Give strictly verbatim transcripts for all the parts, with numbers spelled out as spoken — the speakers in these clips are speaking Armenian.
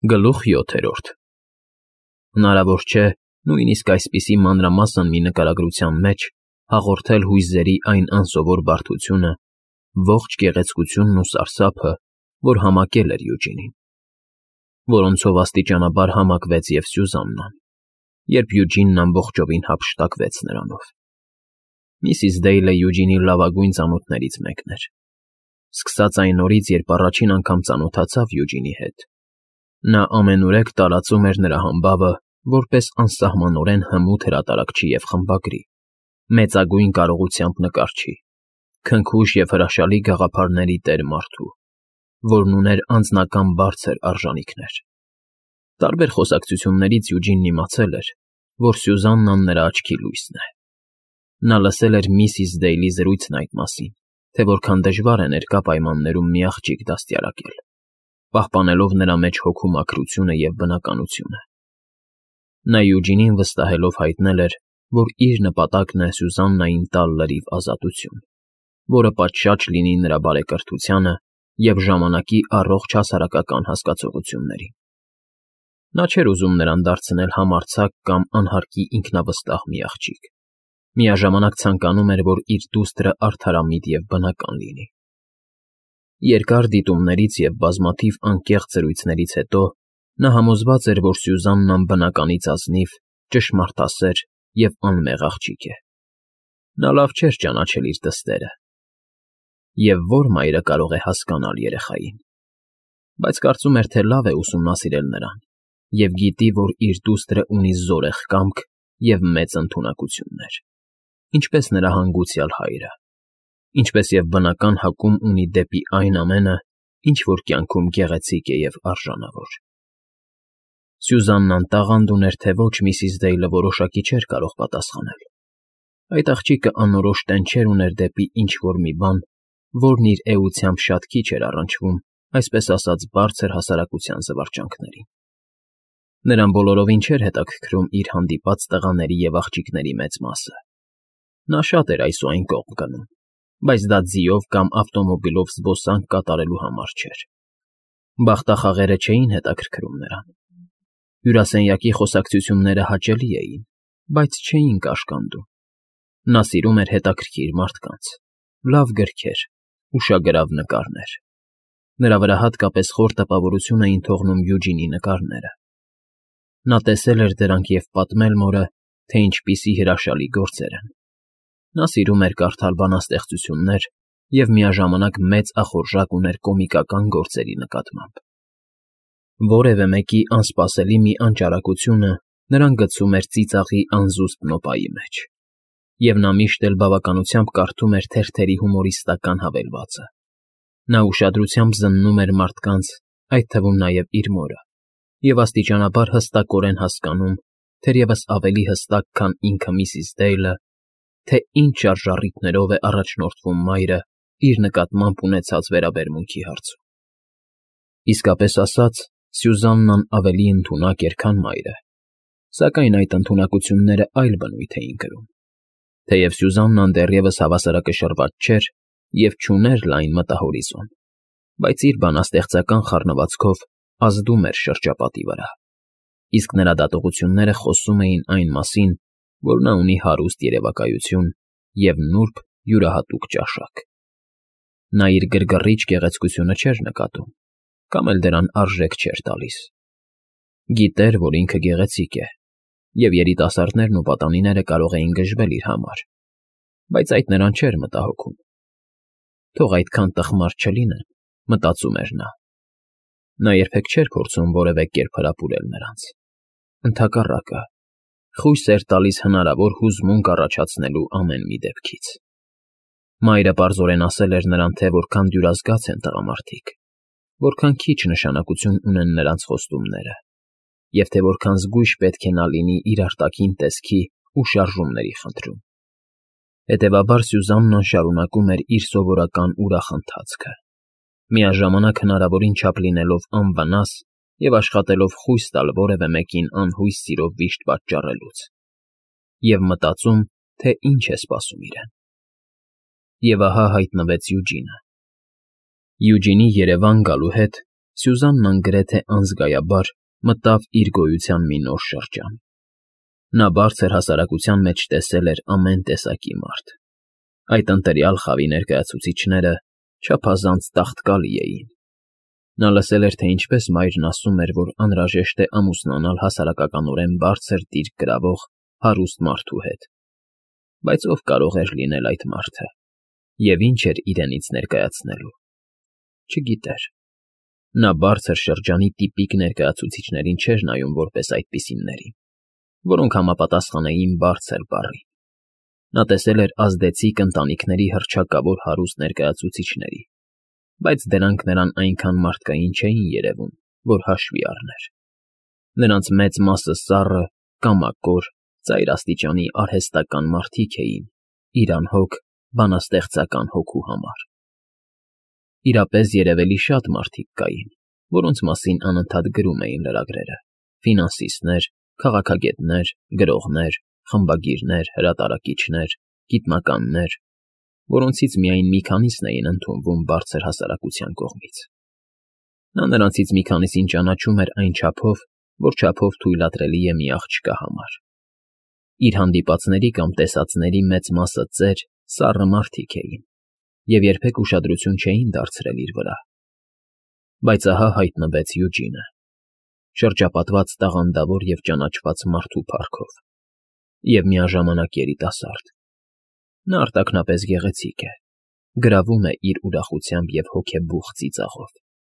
Գլուխ յոթերորդ Հնարավոր չէ նույնիսկ այսպիսի մանրամասն մի նկարագրության մեջ հաղորդել հույզերի այն անսովոր բարդությունը, ողջ գեղեցկությունն ու սարսափը, որ համակել էր Յուջինին, որոնցով աստիճանաբար համակվեց և Սյուզաննան, երբ Յուջինն ամբողջովին հափշտակվեց նրանով։ Միսիս Դեյլը Յուջինի լավագույն ծանոթներից մեկն էր։ Սկսած այն օրից, երբ առաջին անգամ ծանոթացավ Յուջինի հետ, նա ամենուրեք տարածում էր նրա համբավը որպես անսահմանորեն հմուտ հրատարակչի և խմբագրի, մեծագույն կարողությամբ նկարչի, քնքուշ և հրաշալի գաղափարների տեր մարդու, որն ուներ անձնական բարձր արժանիքներ։ Տարբեր խոսակցություններից Յուջինն իմացել էր, որ Սյուզաննան նրա աչքի լույսն է։ Նա լսել էր միսիս Դեյլի զրույցն այդ մասին, թե որքան դժվար է ներկա պայմաններում մի աղջիկ դաստիարակել, պահպանելով նրա մեջ հոգու մաքրությունը և բնականությունը։ Նա Յուջինին վստահելով հայտնել էր, որ իր նպատակն է Սյուզաննային տալ լրիվ ազատություն, որը պատշաճ լինի նրա բարեկրթությանը և ժամանակի առողջ հասարակական հասկացողություններին։ Նա չէր ուզում նրան դարձնել համարձակ կամ անհարկի ինքնավստահ մի աղջիկ, միաժամանակ ցանկանում էր, որ իր դուստրը արդարամիտ և բնական լինի։ Երկար դիտումներից և բազմաթիվ անկեղծ զրույցներից հետո նա համոզված էր, որ Սյուզաննան բնականից ազնիվ, ճշմարտասեր և անմեղ աղջիկ է։ Նա լավ չէր ճանաչել իր դստերը, և ո՞ր մայրը կարող է հասկանալ երեխային, բայց կարծում էր, թե լավ է ուսումնասիրել նրան և գիտի, որ իր դուստրը ունի զորեղ կամք և մեծ ընդունակություններ, ինչպես նրա հանգուցյալ հայրը, ինչպես և բնական հակում ունի դեպի այն ամենը, ինչ որ կյանքում գեղեցիկ է և արժանավոր։ Սյուզաննան տաղանդ ուներ, թե ոչ միսիս Դեյլը որոշակի չէր կարող պատասխանել։ Այդ աղջիկը անորոշ տենչեր ուներ դեպի ինչ֊որ մի բան, որն իր էությամբ շատ քիչ էր առնչվում, այսպես ասած, բարձր հասարակության զվարճանքներին։ Նրան բոլորովին չէր հետաքրքրում իր հանդիպած տղաների և աղջիկների մեծ մասը։ Նա շատ էր այս ու այն կողմ գնում, բայց դա ձիով կամ ավտոմոբիլով զբոսանք կատարելու համար չէր։ Բախտախաղերը չէին հետաքրքրում նրան։ Հյուրասենյակի խոսակցությունները հաճելի էին, բայց չէին կաշկանդում։ Նա սիրում էր հետաքրքիր մարդկանց, լավ գրքեր, ուշագրավ նկարներ։ Նրա վրա հատկապես խոր տպավորություն էին թողնում Յուջինի նկարները։ Նա տեսել էր դրանք և պատմել մորը, թե ինչպիսի հրաշալի գործեր են։ Նա սիրում էր կարդալ բանաստեղծություններ և միաժամանակ մեծ ախորժակ ուներ կոմիկական գործերի նկատմամբ։ Որևէ մեկի անսպասելի մի անճարակությունը նրան գցում էր ծիծաղի անզուսպ նոպայի մեջ, և նա միշտ էլ բավականությամբ կարդում էր թերթերի հումորիստական հավելվածը։ Նա ուշադրությամբ զննում էր մարդկանց, այդ թվում նաև իր մորը, և աստիճանաբար հստակորեն հասկանում, թերևս ավելի հստակ, քան ինքը միսիս Դեյլը, թե ինչ շարժառիթներով է առաջնորդվում մայրը իր նկատմամբ ունեցած վերաբերմունքի հարցում։ Իսկապես ասած, Սյուզաննան ավելի ընդունակ էր, քան մայրը, սակայն այդ ընդունակությունները այլ բնույթ էին կրում։ Թեև Սյուզաննան դեռևս հավասարակշռված չէր և չուներ լայն մտահորիզոն, բայց իր բանաստեղծական խառնվածքով ազդում էր շրջապատի վրա, իսկ նրա դատողությունները խոսում էին այն մասին, որ նա ունի հարուստ երևակայություն և նուրբ յուրահատուկ ճաշակ։ Նա իր գրգռիչ գեղեցկությունը չէր նկատում կամ էլ դրան արժեք չէր տալիս։ Գիտեր, որ ինքը գեղեցիկ է, և երիտասարդներն ու պատանիները կարող էին գժվել իր համար, բայց այդ նրան չէր մտահոգում։ Թող այդքան տխմար չլինեն, մտածում էր նա։ Նա երբեք չէր փորձում որևէ կերպ հրապուրել նրանց։ Ընդհակառակը, խույս էր տալիս հնարավոր հուզմունք առաջացնելու ամեն մի դեպքից։ Մայրը պարզորեն ասել էր նրան, թե որքան դյուրազգաց են տղամարդիկ, որքան քիչ նշանակություն ունեն նրանց խոստումները, և թե որքան զգույշ պետք է նա լինի իր արտաքին տեսքի ու շարժումների խնդրում։ Հետևաբար Սյուզաննան շարունակում էր իր սովորական ուրախ ընթացքը, միաժամանակ հնարավորին չափ լինելով անվնաս և աշխատելով խույս տալ որևէ մեկին անհույս սիրով վիշտ պատճառելուց, և մտածում, թե ինչ է սպասում իրեն։ Եվ ահա հայտնվեց Յուջինը։ Յուջինի Երևան գալու հետ Սյուզաննան գրեթե անզգայաբար մտավ իր գոյության մի նոր շրջան։ Նա բարձր հասարակության մեջ տեսել էր ամեն տեսակի մարդ։ Այդ ընտրյալ խավի ներկայացուցիչները չափազանց տաղտկալի էին։ Նա լսել էր, թե ինչպես մայրն ասում էր, որ անհրաժեշտ է ամուսնանալ հասարակականորեն բարձր դիրք կրավող հարուստ մարդու հետ։ Բայց ով կարող էր լինել այդ մարդը, և ինչ էր իրենից ներկայացնելու։ Չգիտեր։ Նա բարձր շրջանի տիպիկ ներկայացուցիչներին չէր նայում որպես այդպիսիներին, որոնք համապատասխանեին բարձր բառին։ Նա տեսել էր ազդեցիկ ընտանիքների հռչակավոր հարուստ ներկայացուցիչների, բայց դրանք նրան այնքան մարդկային չէին երևում, որ հաշվի առներ։ Նրանց մեծ մասը սառը, կամակոր, ծայրաստիճանի արհեստական մարդիկ էին իր անհոգ, բանաստեղծական հոգու համար։ Իրապես երևելի շատ մարդիկ կային, որոնց մասին անընդհատ գրում էին լրագրերը՝ ֆինանսիստներ, քաղաքագետներ, գրողներ, խմբագիրներ, հրատարակիչներ, գիտնականներ, որոնցից միայն մի քանիսն էին ընդունվում բարձր հասարակության կողմից։ Նա նրանցից մի քանիսին ճանաչում էր այն չափով, որ չափով թույլատրելի է մի աղջկա համար։ Իր հանդիպածների կամ տեսածների մեծ մասը ծեր, սառը մարդիկ էին և երբեք ուշադրություն չէին դարձրել իր վրա։ Բայց ահա հայտնվեց Յուջինը, շրջապատված տաղանդավոր և ճանաչված մարդու փառքով, և միաժամանակ երիտասարդ։ Նա արտաքնապես գեղեցիկ է, գրավում է իր ուրախությամբ և հոգեբուխ ծիծաղով։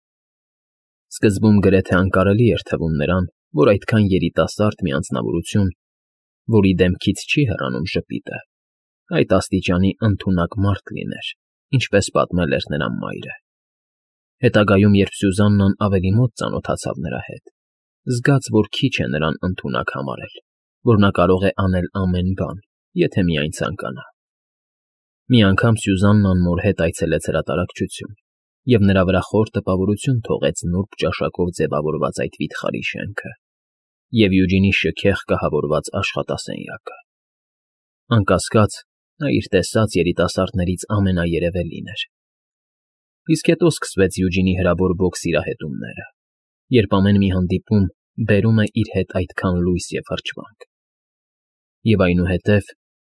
Սկզբում գրեթե անկարելի էր թվում նրան, որ այդքան երիտասարդ մի անձնավորություն, որի դեմքից չի հեռանում ժպիտը, այդ աստիճանի ընդունակ մարդ լիներ, ինչպես պատմել էր նրա մայրը։ Հետագայում, երբ Սյուզաննան ավելի մոտ ծանոթացավ նրա հետ, զգաց, որ քիչ է նրան ընդունակ համարել, որ նա կարող է անել ամեն բան, եթե միայն ցանկանա։ Մի անգամ Սյուզաննան մոր հետ այցելեց հրատարակչություն, և նրա վրա խոր տպավորություն թողեց նուրբ ճաշակով ձևավորված այդ վիթխարի շենքը և Յուջինի շքեղ կահավորված աշխատասենյակը։ Անկասկած, նա իր տեսած երիտասարդներից ամենաերևելին էր։ Իսկ հետո սկսվեց Յուջինի հրաբոր բոք սիրահետումները, երբ ամեն մի հանդիպում բերում է իր հետ այդքան լույս և հրճվանք։ Եվ այնուհետև…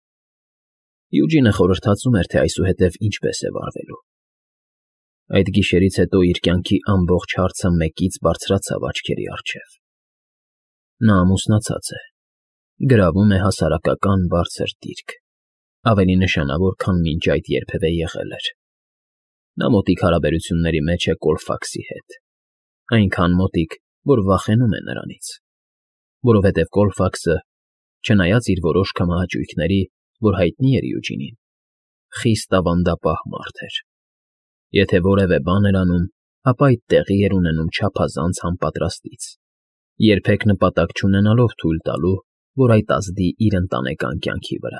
Յուջինը խորհրդածում էր, թե այսուհետև ինչպես է վարվելու։ Այդ գիշերից հետո իր կյանքի ամբողջ հարցը մեկից բարձրացավ աչքերի առջև։ Նա ամուսնացած է, գրավում է հասարակական բարձր դիրք, ավելի նշանավոր, քան մինչ այդ երբևէ եղել էր։ Նա մոտիկ հարաբերությունների մեջ է Կոլֆաքսի հետ, այնքան մոտիկ, որ վախենում է նրանից, որովհետև Կոլֆաքսը, չնայած իր որոշ քմահաճույքների, որ հայտնի էր Յուջինին, խիստ ավանդապահ մարդ էր։ Եթե որևէ բան էր անում, ապա այդ տեղի էր ունենում չափազանց համապատրաստից, երբեք նպատակ չունենալով թույլ տալու, որ այդ ազդի իր ընտանեկան կյանքի վրա։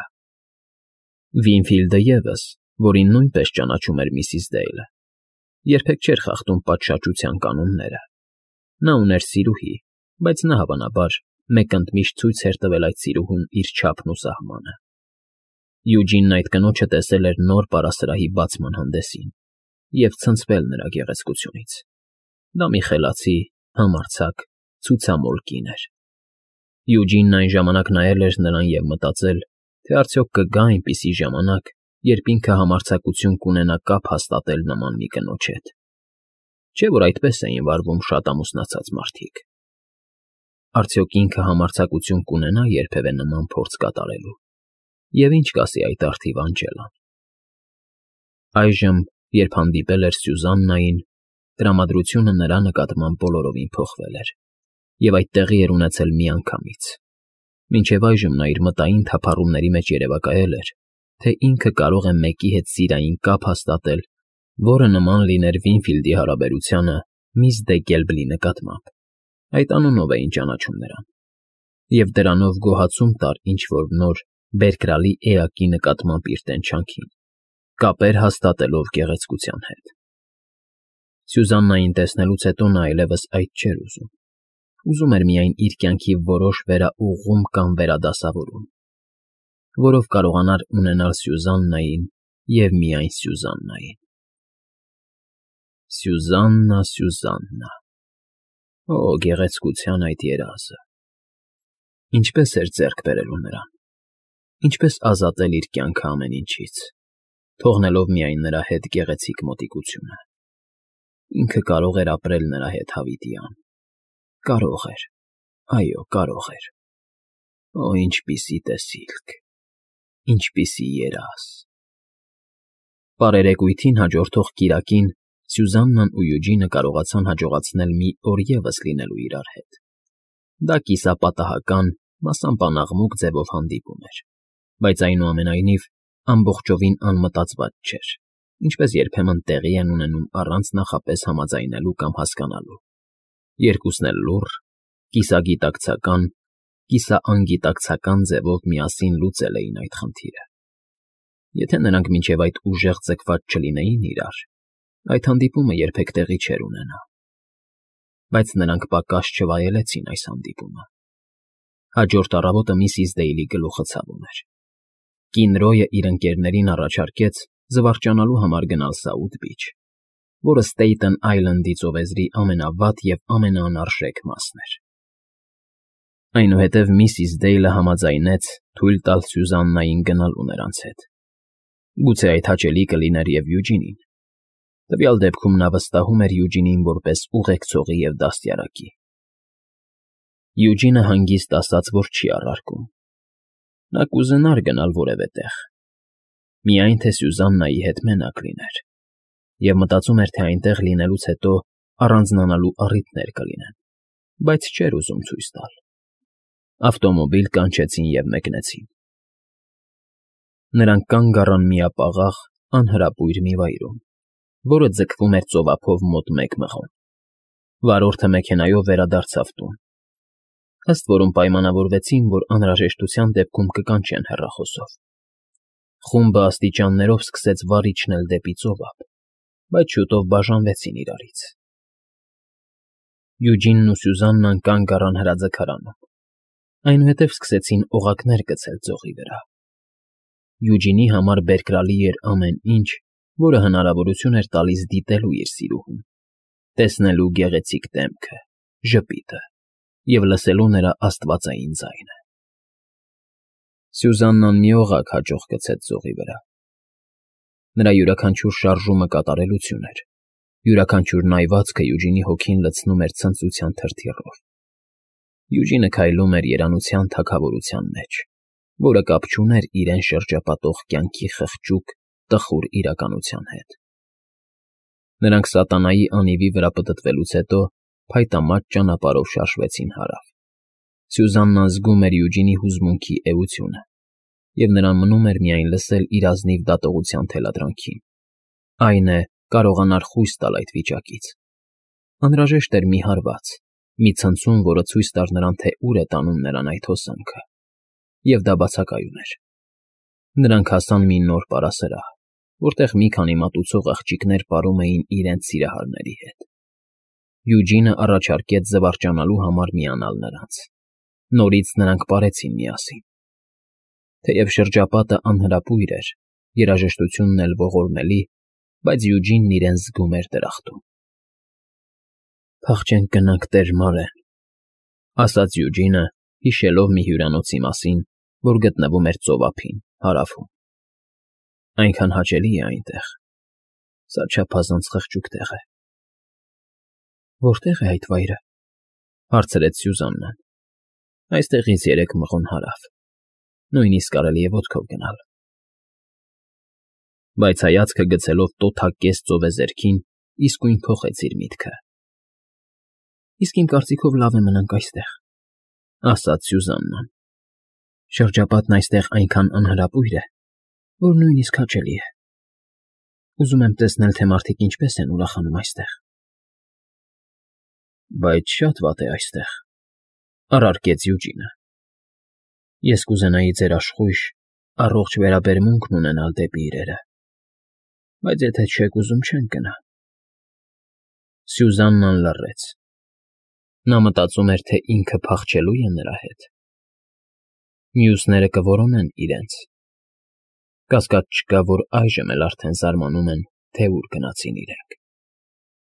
Վինֆիլդը ևս, որին նույնպես ճանաչում էր միսիս Դեյլը, երբեք չէր խախտում պատշաճության կանոնները։ Նա ուներ սիրուհի, բայց նա, հավանաբար, մեկընդմիշտ ցույց էր տվել այդ սիրուհուն իր չափն ու սահմանը։ Յուջինն այդ կնոջը տեսել էր նոր պարասրահի բացման հանդեսին և ցնցվել նրա գեղեցկությունից։ Դա մի խելացի, համարձակ, ցուցամոլ կին էր։ Յուջինն այն ժամանակ նայել էր նրան և մտածել, թե արդյոք կգա այնպիսի ժամանակ, երբ ինքը համարձակություն կունենա կապ հաստատել նման մի կնոջ հետ։ Չէ՞ որ այդպես էին վարվում շատ ամուսնացած մարդիկ։ Արդյոք ինքը համարձակություն կունենա երբևէ նման փորձ կատարելու։ Եվ ինչ կասի այդ առթիվ Անջելան։ Այժմ, երբ հանդիպել էր Սյուզաննային, տրամադրությունը նրա նկատմամբ բոլորովին փոխվել էր և այդ տեղի էր ունեցել միանգամից։ Մինչև այժմ նա իր մտային թափառումների մեջ երևակայել էր, թե ինքը կարող է մեկի հետ սիրային կապ հաստատել, որը նման լիներ Վինֆիլդի հարաբերությանը միս Դե Գելբլի նկատմամբ, այդ անունով էին ճանաչում նրան, և դրանով գոհացում տար ինչ֊որ նոր բերկրալի էակի նկատմամբ իր տենչանքին, կապեր հաստատելով գեղեցկության հետ։ Սյուզաննային տեսնելուց հետո նա այլևս այդ չէր ուզում։ Ուզում էր միայն իր կյանքի որոշ վերաուղղում կամ վերադասավորում, որով կարողանար ունենալ Սյուզաննային և միայն Սյուզաննային։ Սյուզաննա, Սյուզաննա, օ, գեղեցկության այդ երազը… Ինչպես էր ձեռք բերելու նրան, ինչպես ազատել իր կյանքը ամեն ինչից, թողնելով միայն նրա հետ գեղեցիկ մոտիկությունը… Ինքը կարող էր ապրել նրա հետ հավիտյան, կարող էր, այո, կարող էր… Օ, ինչպիսի տեսիլք, ինչպիսի երազ… Պարերեկույթին հաջորդող կիրակին Սյուզաննան ու Յուջինը կարողացան հաջողացնել մի օր ևս լինելու իրար հետ… Դա կիսապատահական, մասամբ անաղմուկ ձևով հանդիպում էր, բայց այնուամենայնիվ ամբողջովին անմտածված չէր, ինչպես երբեմն տեղի են ունենում առանց նախապես համաձայնելու կամ հասկանալու… Երկուսն էլ լուռ, կիսագիտակցական, կիսաանգիտակցական ձևով միասին լուծել էին այդ խնդիրը… Եթե նրանք մինչև այդ ուժեղ ձգված չլինեին իրար, այդ հանդիպումը երբեք տեղի չէր ունենա… Բայց նրանք պակաս չվայելեցին այս հանդիպումը… Հաջորդ առավոտը միսիս Դեյլի գլուխը ցավում էր… Կին Ռոյը իր ընկերներին առաջարկեց զվարճանալու համար գնալ Սաութ Բիչ, որը Ստեյթն Այլնդի ծովեզրի ամենավատ և ամենաանարժեք մասն էր… Այնուհետև միսիս Դեյլը համաձայնեց թույլ տալ Սյուզաննային գնալու նրանց հետ… Գուցե այդ հաճելի կլիներ և Յուջինին… Տվյալ դեպքում նա վստահում էր Յուջինին որպես ուղեկցողի և դաստիարակի… Յուջինը հանգիստ ասաց, որ չի առարկում… Նա կուզենար գնալ որևէ տեղ, միայն թե Սյուզաննայի հետ մենակ լիներ, և մտածում էր, թե այնտեղ լինելուց հետո առանձնանալու առիթներ կլինեն, բայց չէր ուզում ցույց տալ… Ավտոմոբիլ կանչեցին և մեկնեցին… Նրանք կանգ առան միապաղաղ, անհրապույր մի վայրում, որը ձգվում էր ծովափով մոտ մեկ մղոն… Վարորդը մեքենայով վերադարձավ տուն, ըստ որում պայմանավորվեցին, որ անհրաժեշտության դեպքում կկանչեն հեռախոսով… Խումբը աստիճաններով սկսեց վար իջնել դեպի ծովափ, բայց շուտով բաժանվեցին իրարից… Յուջինն ու Սյուզաննան կանգ առան հրաձգարանում, այնուհետև սկսեցին օղակներ գցել ծովի վրա… Յուջինի համար բերկրալի էր ամեն ինչ, որը հնարավորություն էր տալիս դիտելու իր սիրուհուն, տեսնելու գեղեցիկ դեմքը, ժպիտը և լսելու նրա աստվածային ձայնը… Սյուզաննան մի օղակ հաջող գցեց ծովի վրա… Նրա յուրաքանչյուր շարժումը կատարելություն էր, յուրաքանչյուր նայվածքը Յուջինի հոգին լցնում էր ցնծության թրթիռով… Յուջինը քայլում էր երանության թագավորության մեջ, որը կապ չուներ իրեն շրջապատող կյանքի խղճուկ, տխուր իրականության հետ… Նրանք սատանայի անիվի վրա պտտվելուց հետո փայտամած ճանապարհով շարժվեցին հարավ… Սյուզաննան զգում էր Յուջինի հուզմունքի էությունը, և նրան մնում էր միայն լսել իր ազնիվ դատողության թելադրանքին… Այն է, կարողանար խույս տալ այդ վիճակից… Անհրաժեշտ էր մի հարված, մի ցնցում, որը ցույց տար նրան, թե ուր է տանում նրան այդ հոսանքը… Եվ դա բացակայում էր… Նրանք հասան մի նոր պարասրահ, որտեղ մի քանի մատուցող աղջիկներ պարում էին իրենց սիրահարների հետ… Յուջինը առաջարկեց զվարճանալու համար միանալ նրանց… Նորից նրանք պարեցին միասին… Թեև շրջապատը անհրապույր էր, երաժշտությունն էլ ողորմելի, բայց Յուջինն իրեն զգում էր դրախտում… «Փախչենք գնանք Տեր Մարեն,֊ ասաց Յուջինը, հիշելով մի հյուրանոցի մասին, որ գտնվում էր ծովափին, հարավում,֊ Այնքան հաճելի է այնտեղ… Սա չափազանց խղճուկ տեղ է… Որտե՞ղ է այդ վայրը,֊ հարցրեց Սյուզաննան։ ֊ Այստեղից երեք մղոն հարավ, նույնիսկ կարելի է ոտքով գնալ… Բայց հայացքը գցելով տոթակ կես ծովեզերքին, իսկույն փոխեց իր միտքը։ ֊ Իսկ իմ կարծիքով լավ է մնանք այստեղ,֊ ասաց Սյուզաննան։ Շրջապատն այստեղ այնքան անհրապույր է, որ նույնիսկ հաճելի է… Ուզում եմ տեսնել, թե մարդիկ ինչպես են ուրախանում այստեղ… Բայց շատ վատ է այստեղ,֊ առարկեց Յուջինը։ Ես կուզենայի ձեր աշխույժ, առողջ վերաբերմունքն ունենալ դեպի իրերը… Բայց եթե չեք ուզում, չենք գնա… Սյուզաննան լռեց… Նա մտածում էր, թե ինքը փախչելո՞ւ է նրա հետ… Մյուսները կորոնեն իրենց… Կասկած չկա, որ այժմ էլ արդեն զարմանում են, թե ուր գնացին իրենք…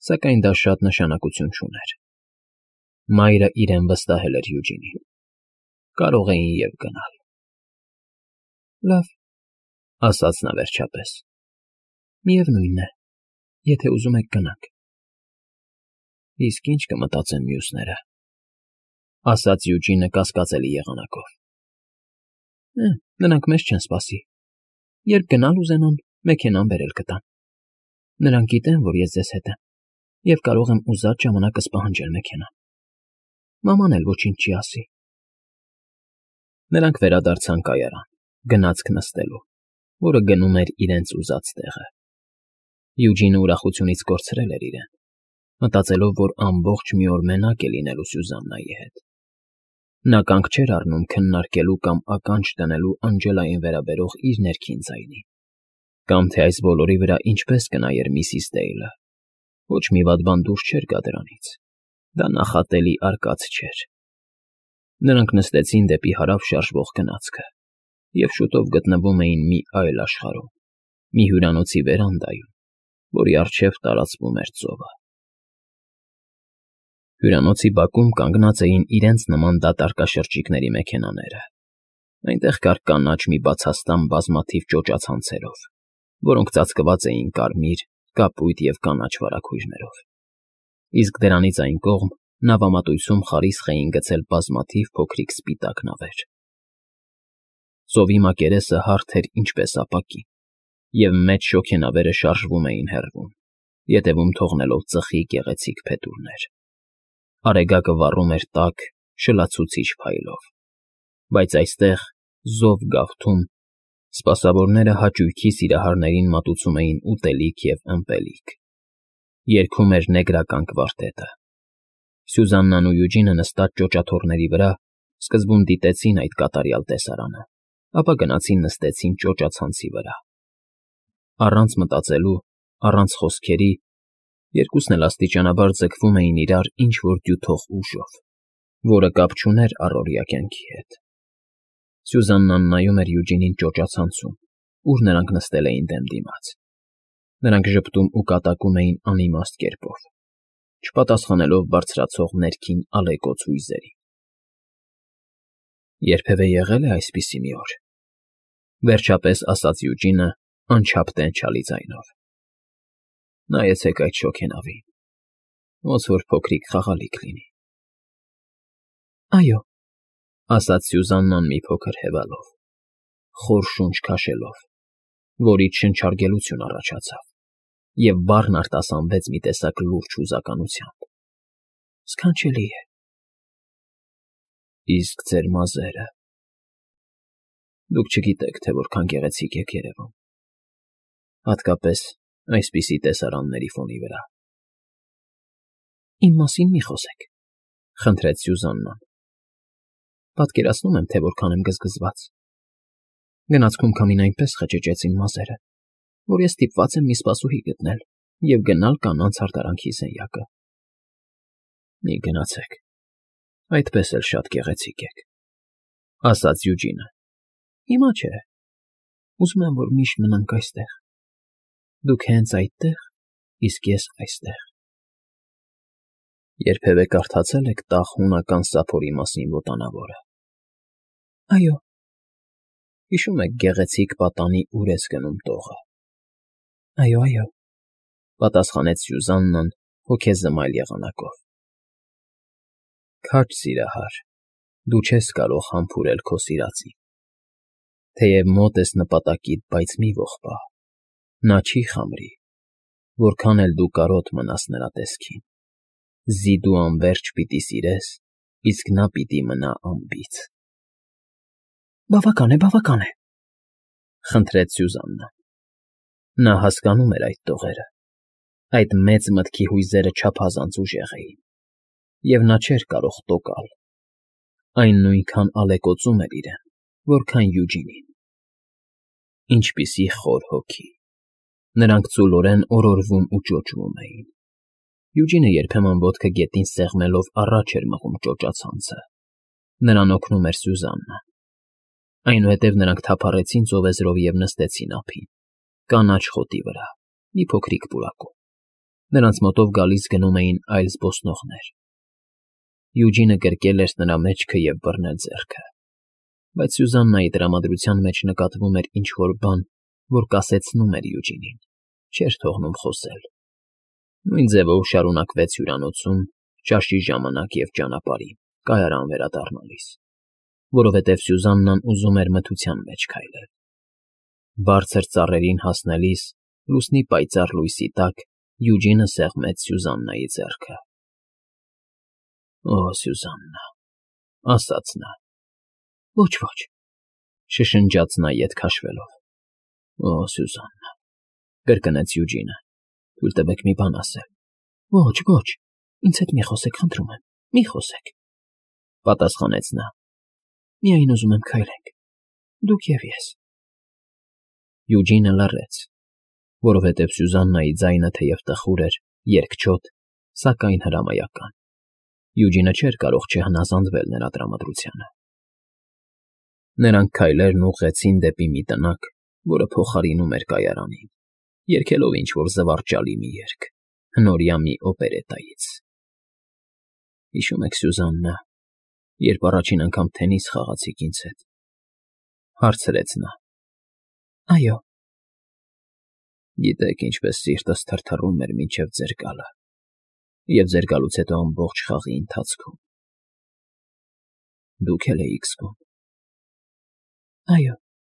Սակայն դա շատ նշանակություն չուներ։ Մայրը իրեն վստահել էր Յուջինին։ Կարող էին և գնալ։ Լավ, ասաց նա վերջապես։ Միևնույն է, եթե ուզում եք գնանք։ Իսկ ինչ կմտածեն մյուսները, ասաց Յուջինը կասկածելի եղանակով։ Է, նրանք մեզ չեն սպասի։ Երբ գնալ ուզենան, մեքենան բերել կտան։ Նրանք գիտեն, որ ես ձեզ հետ եմ, և կարող եմ ուզած ժամանակ սպահանջել մեքենան։ Մաման էլ ոչինչ չի ասի։ Նրանք վերադարձան կայարան, գնացք նստելու, որը գնում էր իրենց ուզած տեղը։ Յուջինը ուրախությունից կորցրել էր իրեն, մտածելով, որ ամբողջ մի օր մենակ է լինելու Սյուզաննայի հետ։ Նա կանգ չէր առնում քննարկելու կամ ականջ դնելու Անջելային վերաբերող իր ներքին ձայնին, կամ թե այս բոլորի վրա ինչպես կնայեր միսիս Դեյլը։ Ոչ մի վատ բան դուրս չէր գա դրանից։ Դա նախատելի արկած չէր։ Նրանք նստեցին դեպի հարավ շարժվող գնացքը և շուտով գտնվում էին մի այլ աշխարհում, մի հյուրանոցի վերանդայում, որի առջև տարածվում էր ծովը։ Հյուրանոցի բակում կանգնած էին իրենց նման դատարկաշրջիկների մեքենաները։ Այնտեղ կար կանաչ մի բացաստան բազմաթիվ ճոճացանցերով, որոնք ծածկված էին կարմիր, կապույտ և կանաչ վարագույրներով։ Իսկ դրանից այն կողմ նավամատույցում խարիսխ էին գցել բազմաթիվ փոքրիկ սպիտակ նավեր։ Ծովի մակերեսը հարթ էր ինչպես ապակի, և մեծ շոգենավերը շարժվում էին հեռվում, ետևում թողնելով ծխի գեղեցիկ փետուրներ։ Արեգակը վառում էր տաք, շլացուցիչ փայլով։ Բայց այստեղ, զով գավթում, սպասավորները հաճույքի սիրահարներին մատուցում էին ուտելիք և ըմպելիք։ Երգում էր նեգրական կվարտետը։ Սյուզաննան ու Յուջինը նստած ճոճաթոռների վրա սկզբում դիտեցին այդ կատարյալ տեսարանը, ապա գնացին նստեցին ճոճացանցի վրա։ Առանց մտածելու, առանց խոսքերի, երկուսն էլ աստիճանաբար ձգվում էին իրար ինչ֊որ դյութող ուժով, որը կապ չուներ առօրյա կյանքի հետ։ Սյուզաննան նայում էր Յուջինին ճոճացանցում, ուր նրանք նստել էին դեմ դիմաց։ Նրանք ժպտում ու կատակում էին անիմաստ կերպով, չպատասխանելով բարձրացող ներքին ալեկոծ հույզերին։ Երբևէ եղե՞լ է այսպիսի մի օր, վերջապես ասաց Յուջինը անչափ տենչալի ձայնով։ Նայեցեք այդ շոգենավին, ոնց որ փոքրիկ խաղալիք լինի։ Այո, ասաց Սյուզաննան մի փոքր հևալով, խոր շունչ քաշելով, որից շնչարգելություն առաջացավ, և բառն արտասանվեց մի տեսակ լուրջ հուզականությամբ։ Սքանչելի է։ Իսկ ձեր մազերը… Դուք չգիտեք, թե որքան գեղեցիկ եք երևում, հատկապես այսպիսի տեսարանների ֆոնի վրա։ Իմ մասին մի խոսեք, խնդրեց Սյուզաննան։ Պատկերացնում եմ, թե որքան եմ գզգզված։ Գնացքում քամին այնպես խճճեց իմ մազերը, որ ես ստիպված եմ մի սպասուհի գտնել և գնալ կանանց հարդարանքի սենյակը։ Մի գնացեք, այդպես էլ շատ գեղեցիկ եք, ասաց Յուջինը։ Հիմա չէ, ուզում եմ, որ միշտ մնանք այստեղ։ Դուք հենց այդտեղ, իսկ ես այստեղ։ Երբևէ կարդացե՞լ եք տաղ հունական սափորի մասին ոտանավորը։ Այո։ Հիշում եք գեղեցիկ պատանի Ուր ես գնում տողը։ Այո, այո, պատասխանեց Սյուզաննան հոգեզմայլ եղանակով։ Քաջ սիրահար, դու չես կարող համբուրել քո սիրածին։ Թեև մոտ ես նպատակիդ, բայց մի ողբա, նա չի խամրի, որքան էլ դու կարոտ մնաս նրա տեսքին։ Զիդու անվերջ պիտի սիրես, իսկ նա պիտի մնա անբիծ։ Բավական է, բավական է, խնդրեց Սյուզաննան։ Նա հասկանում էր այդ տողերը, այդ մեծ մտքի հույզերը չափազանց ուժեղ էին, և նա չէր կարող տոկալ։ Այն նույնքան ալեկոծում էր իրեն, որքան Յուջինին։ Ինչպիսի խոր հոգի։ Նրանք ծուլորեն օրորվում ու ճոճվում էին։ Յուջինը երբեմն ոտքը գետին սեղմելով առաջ էր մղում ճոճացանցը։ Նրան օգնում էր Սյուզաննան։ Այնուհետև նրանք թափառեցին ծովեզրով և նստեցին ափին, կանաչ խոտի վրա, մի փոքրիկ պուրակում։ Նրանց մոտով գալիս գնում էին այլ զբոսնողներ։ Յուջինը գրկել էր նրա մեջքը և բռնել ձեռքը, բայց Սյուզաննայի տրամադրության մեջ նկատվում էր ինչ֊որ բան, որ կասեցնում էր Յուջինին, չէր թողնում խոսել։ Նույն ձևով շարունակվեց հյուրանոցում, ճաշի ժամանակ և ճանապարհին, կայարան վերադառնալիս, որովհետև Սյուզաննան ուզում էր մթության մեջ քայլել։ Բարձր ծառերին հասնելիս, լուսնի պայծառ լույսի տակ Յուջինը սեղմեց Սյուզաննայի ձեռքը։ «Օ, Սյուզաննա», ասաց նա։ «Ոչ, ոչ», շշնջաց նա ետ քաշվելով։ «Օ, Սյուզաննա», կրկնեց Յուջինը, «թույլ տվեք մի բան ասել»։ «Ոչ, ոչ, ինձ հետ մի խոսեք, խնդրում եմ, մի խոսեք», պատասխանեց նա։ «Միայն ուզում եմ քայլենք, դուք և ես»։ Յուջինը լռեց, որովհետև Սյուզաննայի ձայնը թեև տխուր էր, երկչոտ, սակայն հրամայական։ Յուջինը չէր կարող չհնազանդվել նրա տրամադրությանը։ Նրանք քայլերն ուղղեցին դեպի մի տնակ, որը փոխարինում էր կայարանին, երգելով ինչ֊որ զվարճալի մի երգ, հնորյա մի օպերետայից։ «Հիշո՞ւմ եք, Սյուզաննա, երբ առաջին անգամ թենիս խաղացիք ինձ հետ», հարցրեց նա։ «Այո»։ «Գիտեք, ինչպես սիրտս թրթռում էր մինչև ձեր գալը, և ձեր գալուց հետո ամբողջ խաղի ընթացքում։ Դուք էլ էիք զգում»։ «Այո»։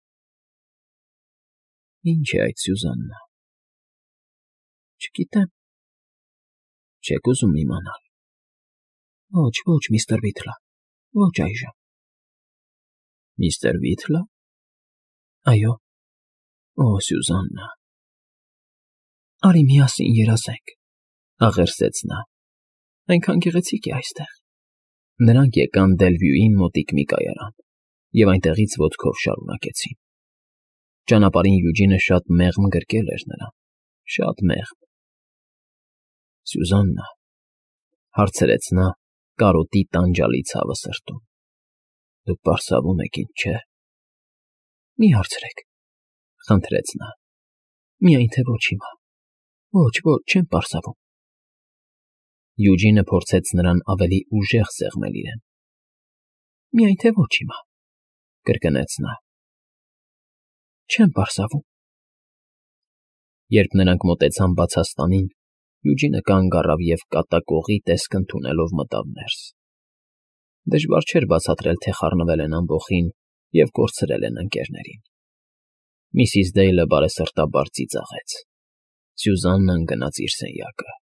«Ի՞նչ է այդ, Սյուզաննա»։ «Չգիտեմ»։ «Չեք ուզում իմանալ»։ «Ոչ, ոչ, միստր Վիթլը, ոչ այժմ»։ «Միստր Վիթլը»։ «Այո»։ «Օ, Սյուզաննա»։ «Արի միասին երազենք», աղերսեց նա։ «Այնքան գեղեցիկ է այստեղ»։ Նրանք եկան Դելվյուին մոտիկ մի կայարան և այնտեղից ոտքով շարունակեցին։ Ճանապարհին Յուջինը շատ մեղմ գրկել էր նրան, շատ մեղմ։ «Սյուզաննա», հարցրեց նա, կարոտի տանջալի ցավը սրտում, «դուք պարսավում եք ինձ, չէ՞»։ «Մի հարցրեք», խնդրեց նա։ «Միայն թե ոչ հիմա։ Ոչ, ոչ, չեմ պարսավում»։ Յուջինը փորձեց նրան ավելի ուժեղ սեղմել իրեն։ «Միայն թե ոչ հիմա», կրկնեց նա։ «Չեմ պարսավում»։ Երբ նրանք մոտեցան բացաստանին, Յուջինը կանգ առավ և կատակողի տեսք ընդունելով մտավ ներս։ Դժվար չէր բացատրել, թե խառնվել են ամբոխին և կորցրել են ընկերներին։ Միսիս Դեյլը բարեսրտաբար ծիծաղեց։ Սյուզաննան գնաց իր սենյակը։